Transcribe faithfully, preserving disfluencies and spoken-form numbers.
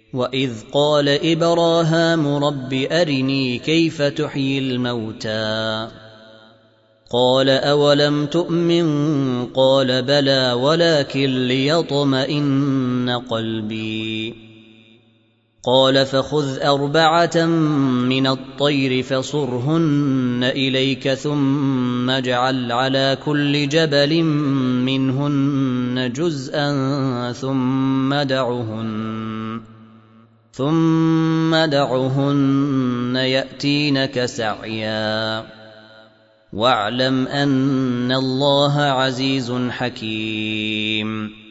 وإذ قال إبراهام رب أرني كيف تحيي الموتى قال أولم تؤمن قال بلى ولكن ليطمئن قلبي قال فخذ أربعة من الطير فصرهن إليك ثم اجعل على كل جبل منهن جزءا ثم دعهن ثم دعهن يأتينك سعيا واعلم أن الله عزيز حكيم